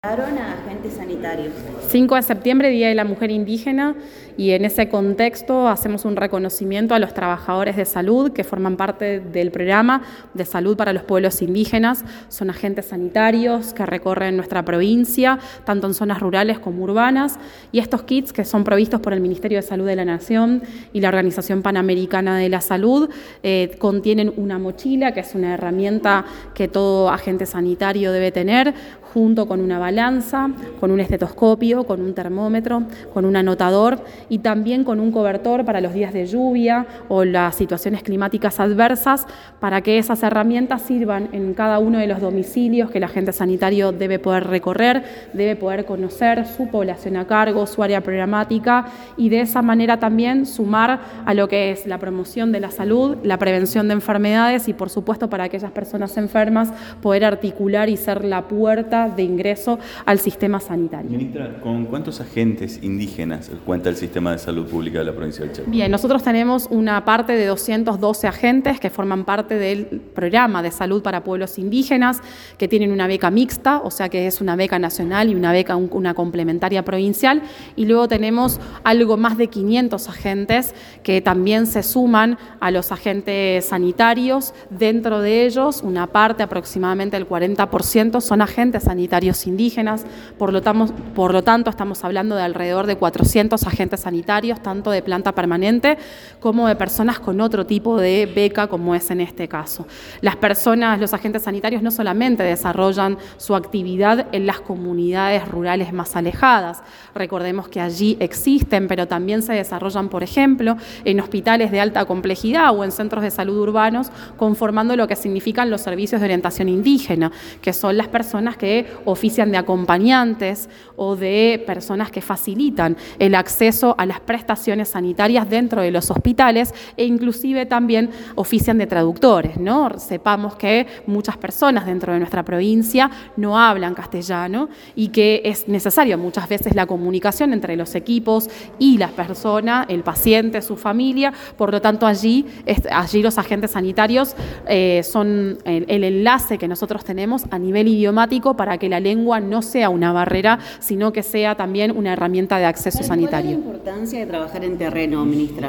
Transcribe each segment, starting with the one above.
A agentes sanitarios. 5 de septiembre, Día de la Mujer Indígena, y en ese contexto hacemos un reconocimiento a los trabajadores de salud que forman parte del programa de salud para los pueblos indígenas. Son agentes sanitarios que recorren nuestra provincia, tanto en zonas rurales como urbanas, y estos kits, que son provistos por el Ministerio de Salud de la Nación y la Organización Panamericana de la Salud, contienen una mochila, que es una herramienta que todo agente sanitario debe tener, junto con una balanza, con un estetoscopio, con un termómetro, con un anotador y también con un cobertor para los días de lluvia o las situaciones climáticas adversas, para que esas herramientas sirvan en cada uno de los domicilios que el agente sanitario debe poder recorrer, debe poder conocer su población a cargo, su área programática, y de esa manera también sumar a lo que es la promoción de la salud, la prevención de enfermedades y, por supuesto, para aquellas personas enfermas poder articular y ser la puerta de ingreso al sistema sanitario. Ministra, ¿con cuántos agentes indígenas cuenta el sistema de salud pública de la provincia del Chaco? Bien, nosotros tenemos una parte de 212 agentes que forman parte del programa de salud para pueblos indígenas, que tienen una beca mixta, o sea que es una beca nacional y una beca, una complementaria provincial, y luego tenemos algo más de 500 agentes que también se suman a los agentes sanitarios. Dentro de ellos, una parte, aproximadamente el 40%, son agentes sanitarios indígenas. Por lo tanto, estamos hablando de alrededor de 400 agentes sanitarios, tanto de planta permanente como de personas con otro tipo de beca, como es en este caso. Los agentes sanitarios no solamente desarrollan su actividad en las comunidades rurales más alejadas, recordemos que allí existen, pero también se desarrollan, por ejemplo, en hospitales de alta complejidad o en centros de salud urbanos, conformando lo que significan los servicios de orientación indígena, que son las personas que ofician de acompañantes o de personas que facilitan el acceso a las prestaciones sanitarias dentro de los hospitales, e inclusive también ofician de traductores, ¿no? Sepamos que muchas personas dentro de nuestra provincia no hablan castellano y que es necesario muchas veces la comunicación entre los equipos y las personas, el paciente, su familia. Por lo tanto, allí los agentes sanitarios son el enlace que nosotros tenemos a nivel idiomático para que la lengua no sea una barrera, sino que sea también una herramienta de acceso sanitario. ¿Cuál es la importancia de trabajar en terreno, ministra?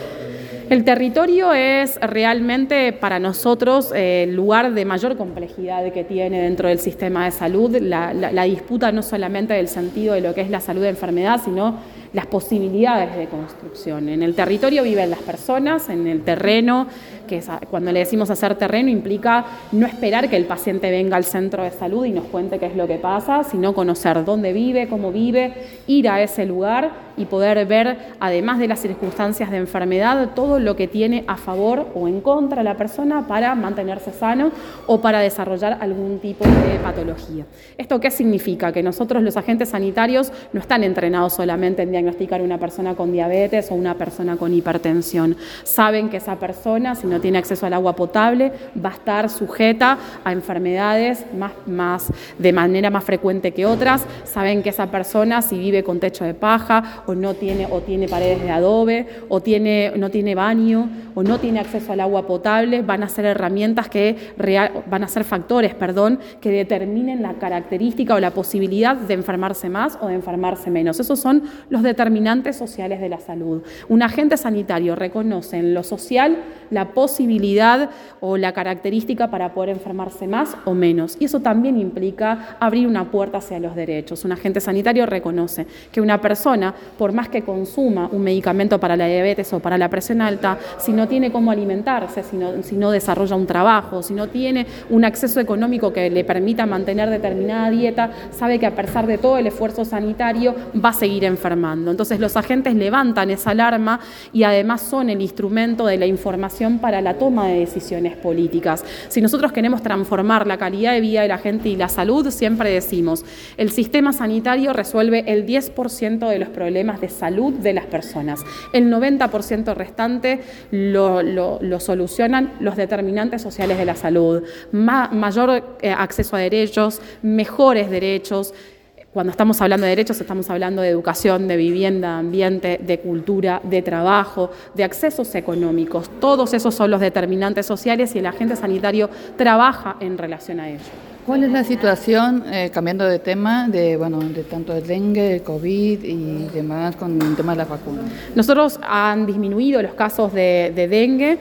El territorio es realmente para nosotros el lugar de mayor complejidad que tiene dentro del sistema de salud. La disputa no solamente del sentido de lo que es la salud de enfermedad, sino las posibilidades de construcción. En el territorio viven las personas, en el terreno, que cuando le decimos hacer terreno implica no esperar que el paciente venga al centro de salud y nos cuente qué es lo que pasa, sino conocer dónde vive, cómo vive, ir a ese lugar y poder ver, además de las circunstancias de enfermedad, todo lo que tiene a favor o en contra la persona para mantenerse sano o para desarrollar algún tipo de patología. ¿Esto qué significa? Que nosotros, los agentes sanitarios, no están entrenados solamente en diagnosticar una persona con diabetes o una persona con hipertensión. Saben que esa persona, si no tiene acceso al agua potable, va a estar sujeta a enfermedades de manera más frecuente que otras. Saben que esa persona, si vive con techo de paja o tiene paredes de adobe o no tiene baño o no tiene acceso al agua potable, van a ser factores que determinen la característica o la posibilidad de enfermarse más o de enfermarse menos. Esos son los determinantes sociales de la salud. Un agente sanitario reconoce en lo social la posibilidad o la característica para poder enfermarse más o menos. Y eso también implica abrir una puerta hacia los derechos. Un agente sanitario reconoce que una persona, por más que consuma un medicamento para la diabetes o para la presión alta, si no tiene cómo alimentarse, si no desarrolla un trabajo, si no tiene un acceso económico que le permita mantener determinada dieta, sabe que a pesar de todo el esfuerzo sanitario va a seguir enfermando. Entonces los agentes levantan esa alarma y además son el instrumento de la información para la toma de decisiones políticas. Si nosotros queremos transformar la calidad de vida de la gente y la salud, siempre decimos, el sistema sanitario resuelve el 10% de los problemas de salud de las personas. El 90% restante lo solucionan los determinantes sociales de la salud. Mayor acceso a derechos, mejores derechos. Cuando estamos hablando de derechos, estamos hablando de educación, de vivienda, de ambiente, de cultura, de trabajo, de accesos económicos. Todos esos son los determinantes sociales y el agente sanitario trabaja en relación a ello. ¿Cuál es la situación, cambiando de tema, de tanto el dengue, el COVID y demás con el tema de las vacunas? Nosotros han disminuido los casos de dengue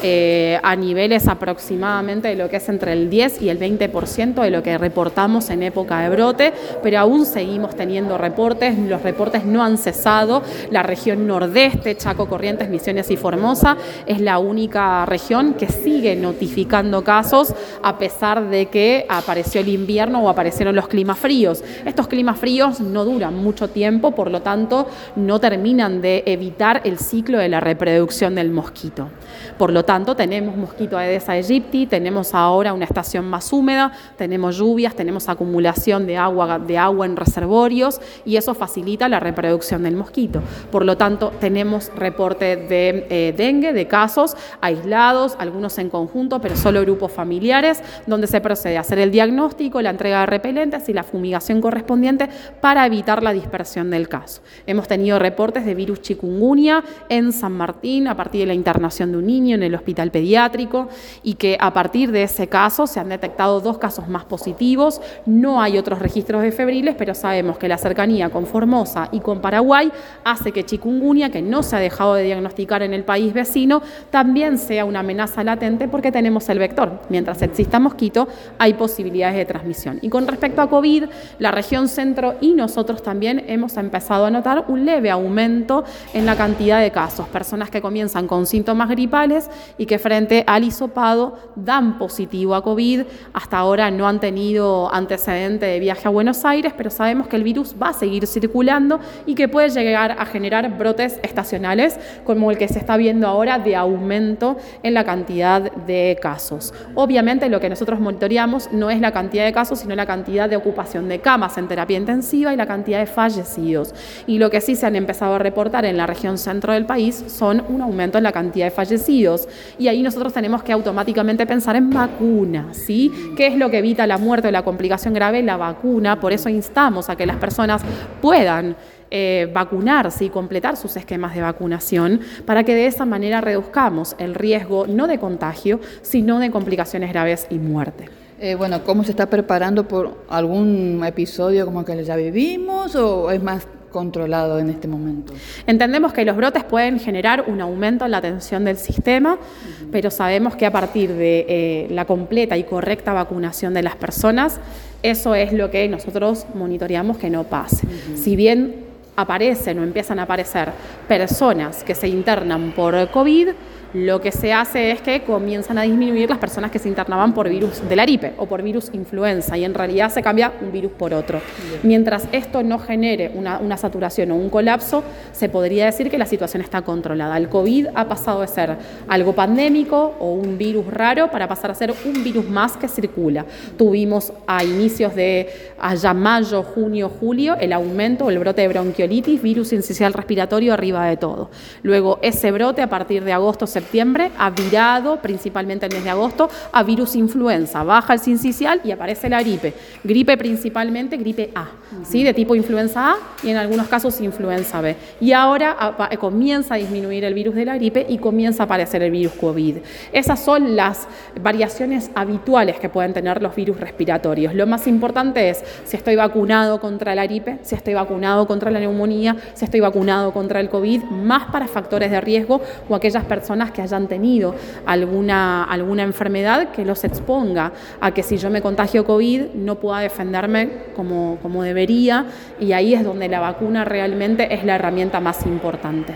a niveles aproximadamente de lo que es entre el 10 y el 20% de lo que reportamos en época de brote, pero aún seguimos teniendo reportes, los reportes no han cesado. La región nordeste, Chaco, Corrientes, Misiones y Formosa, es la única región que sigue notificando casos a pesar de que apareció el invierno o aparecieron los climas fríos. Estos climas fríos no duran mucho tiempo, por lo tanto no terminan de evitar el ciclo de la reproducción del mosquito. Por lo tanto, tenemos mosquito Aedes aegypti, tenemos ahora una estación más húmeda, tenemos lluvias, tenemos acumulación de agua en reservorios y eso facilita la reproducción del mosquito. Por lo tanto, tenemos reporte de dengue, de casos aislados, algunos en conjunto, pero solo grupos familiares, donde se procede a hacer el diagnóstico, la entrega de repelentes y la fumigación correspondiente para evitar la dispersión del caso. Hemos tenido reportes de virus chikungunya en San Martín a partir de la internación de un niño en el hospital pediátrico y que a partir de ese caso se han detectado 2 casos más positivos. No hay otros registros de febriles, pero sabemos que la cercanía con Formosa y con Paraguay hace que chikungunya, que no se ha dejado de diagnosticar en el país vecino, también sea una amenaza latente porque tenemos el vector. Mientras exista mosquito, hay posibilidades de transmisión. Y con respecto a COVID, la región centro y nosotros también hemos empezado a notar un leve aumento en la cantidad de casos. Personas que comienzan con síntomas gripales y que frente al hisopado dan positivo a COVID. Hasta ahora no han tenido antecedente de viaje a Buenos Aires, pero sabemos que el virus va a seguir circulando y que puede llegar a generar brotes estacionales, como el que se está viendo ahora de aumento en la cantidad de casos. Obviamente lo que nosotros monitoreamos no es la cantidad de casos, sino la cantidad de ocupación de camas en terapia intensiva y la cantidad de fallecidos. Y lo que sí se han empezado a reportar en la región centro del país son un aumento en la cantidad de fallecidos. Y ahí nosotros tenemos que automáticamente pensar en vacunas, ¿sí? ¿Qué es lo que evita la muerte o la complicación grave? La vacuna. Por eso instamos a que las personas puedan vacunarse y completar sus esquemas de vacunación para que de esa manera reduzcamos el riesgo no de contagio, sino de complicaciones graves y muerte. ¿Cómo se está preparando por algún episodio como que ya vivimos o es más controlado en este momento? Entendemos que los brotes pueden generar un aumento en la tensión del sistema, pero sabemos que a partir de la completa y correcta vacunación de las personas, eso es lo que nosotros monitoreamos que no pase. Si bien aparecen o empiezan a aparecer personas que se internan por COVID, lo que se hace es que comienzan a disminuir las personas que se internaban por virus de la gripe o por virus influenza y en realidad se cambia un virus por otro. Mientras esto no genere una saturación o un colapso, se podría decir que la situación está controlada. El COVID ha pasado de ser algo pandémico o un virus raro para pasar a ser un virus más que circula. Tuvimos a inicios de allá mayo, junio, julio, el aumento o el brote de bronquiolitis, virus sincicial respiratorio arriba de todo. Luego ese brote a partir de agosto, septiembre ha virado, principalmente el mes de agosto, a virus influenza. Baja el sincicial y aparece la gripe. Gripe principalmente, gripe A, ¿sí? De tipo influenza A y en algunos casos influenza B. Y ahora comienza a disminuir el virus de la gripe y comienza a aparecer el virus COVID. Esas son las variaciones habituales que pueden tener los virus respiratorios. Lo más importante es si estoy vacunado contra la gripe, si estoy vacunado contra la neumonía, si estoy vacunado contra el COVID, más para factores de riesgo o aquellas personas que hayan tenido alguna enfermedad que los exponga a que si yo me contagio COVID no pueda defenderme como debería, y ahí es donde la vacuna realmente es la herramienta más importante.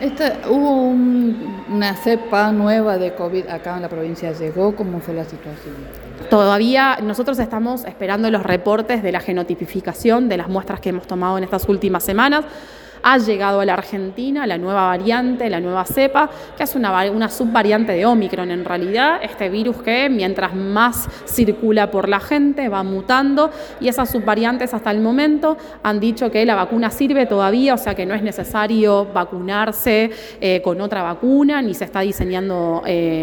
Hubo una cepa nueva de COVID acá en la provincia. ¿Llegó? ¿Cómo fue la situación? Todavía nosotros estamos esperando los reportes de la genotipificación de las muestras que hemos tomado en estas últimas semanas. Ha llegado a la Argentina la nueva variante, la nueva cepa, que es una subvariante de Omicron en realidad, este virus que mientras más circula por la gente va mutando, y esas subvariantes hasta el momento han dicho que la vacuna sirve todavía, o sea que no es necesario vacunarse con otra vacuna, ni se está diseñando,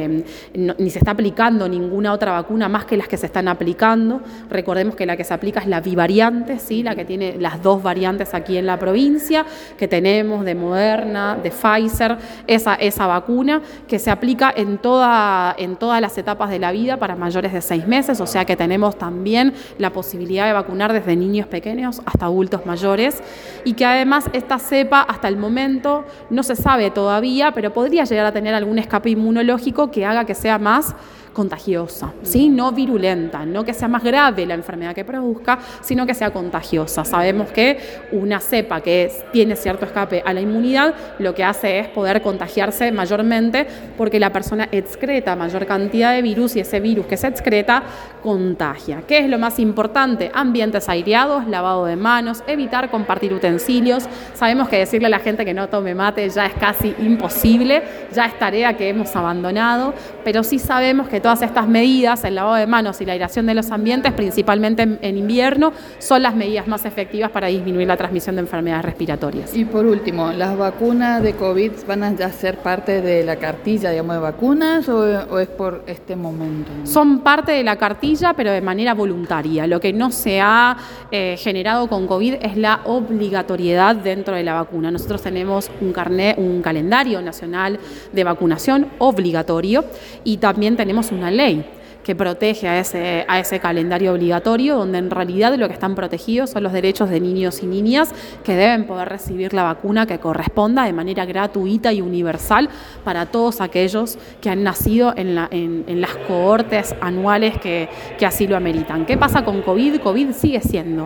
ni se está aplicando ninguna otra vacuna más que las que se están aplicando. Recordemos que la que se aplica es la bivariante, ¿sí? La que tiene las 2 variantes aquí en la provincia. que tenemos de Moderna, de Pfizer, esa vacuna que se aplica en todas las etapas de la vida para mayores de 6 meses, o sea que tenemos también la posibilidad de vacunar desde niños pequeños hasta adultos mayores, y que además esta cepa hasta el momento no se sabe todavía, pero podría llegar a tener algún escape inmunológico que haga que sea más contagiosa, ¿sí? No virulenta, no que sea más grave la enfermedad que produzca, sino que sea contagiosa. Sabemos que una cepa que tiene cierto escape a la inmunidad lo que hace es poder contagiarse mayormente porque la persona excreta mayor cantidad de virus y ese virus que se excreta contagia. ¿Qué es lo más importante? Ambientes aireados, lavado de manos, evitar compartir utensilios. Sabemos que decirle a la gente que no tome mate ya es casi imposible, ya es tarea que hemos abandonado, pero sí sabemos que todas estas medidas, el lavado de manos y la aireación de los ambientes, principalmente en invierno, son las medidas más efectivas para disminuir la transmisión de enfermedades respiratorias. Y por último, ¿las vacunas de COVID van a ya ser parte de la cartilla, digamos, de vacunas o es por este momento? Son parte de la cartilla, pero de manera voluntaria. Lo que no se ha generado con COVID es la obligatoriedad dentro de la vacuna. Nosotros tenemos un calendario nacional de vacunación obligatorio y también tenemos una ley que protege a ese calendario obligatorio, donde en realidad lo que están protegidos son los derechos de niños y niñas que deben poder recibir la vacuna que corresponda de manera gratuita y universal para todos aquellos que han nacido en las cohortes anuales que así lo ameritan. ¿Qué pasa con COVID? COVID sigue siendo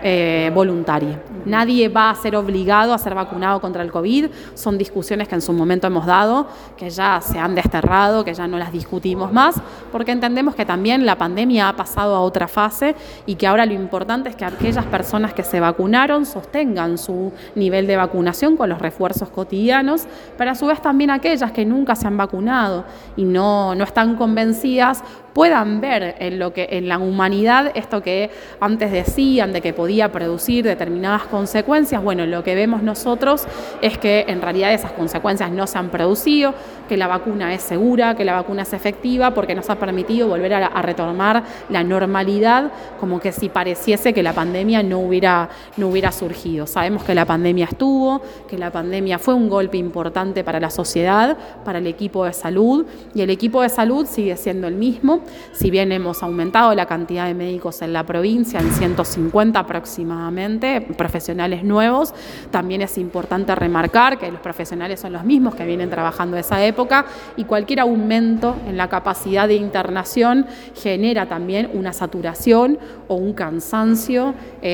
voluntaria. Nadie va a ser obligado a ser vacunado contra el COVID. Son discusiones que en su momento hemos dado, que ya se han desterrado, que ya no las discutimos más, porque entendemos que también la pandemia ha pasado a otra fase y que ahora lo importante es que aquellas personas que se vacunaron sostengan su nivel de vacunación con los refuerzos cotidianos, pero a su vez también aquellas que nunca se han vacunado y no están convencidas puedan ver en la humanidad esto que antes decían de que podía producir determinadas consecuencias. Bueno, lo que vemos nosotros es que en realidad esas consecuencias no se han producido, que la vacuna es segura, que la vacuna es efectiva, porque nos ha permitido volver a retomar la normalidad, como que si pareciese que la pandemia no hubiera surgido. Sabemos que la pandemia estuvo, que la pandemia fue un golpe importante para la sociedad, para el equipo de salud, y el equipo de salud sigue siendo el mismo. Si bien hemos aumentado la cantidad de médicos en la provincia en 150 aproximadamente, profesionales nuevos, también es importante remarcar que los profesionales son los mismos que vienen trabajando esa época y cualquier aumento en la capacidad de internación genera también una saturación o un cansancio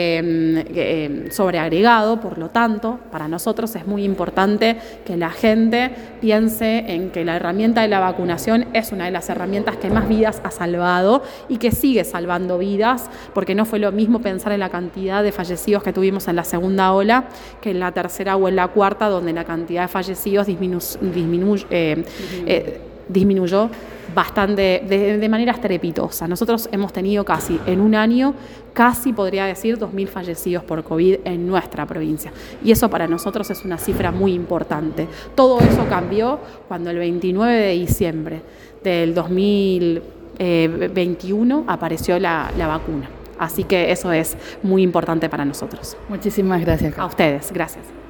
sobreagregado. Por lo tanto, para nosotros es muy importante que la gente piense en que la herramienta de la vacunación es una de las herramientas que más vidas ha salvado y que sigue salvando vidas, porque no fue lo mismo pensar en la cantidad de fallecidos que tuvimos en la segunda ola que en la tercera o en la cuarta, donde la cantidad de fallecidos disminuyó bastante de manera estrepitosa. Nosotros hemos tenido en un año, podría decir, 2.000 fallecidos por COVID en nuestra provincia. Y eso para nosotros es una cifra muy importante. Todo eso cambió cuando el 29 de diciembre del 2021 apareció la vacuna. Así que eso es muy importante para nosotros. Muchísimas gracias, Carla. A ustedes, gracias.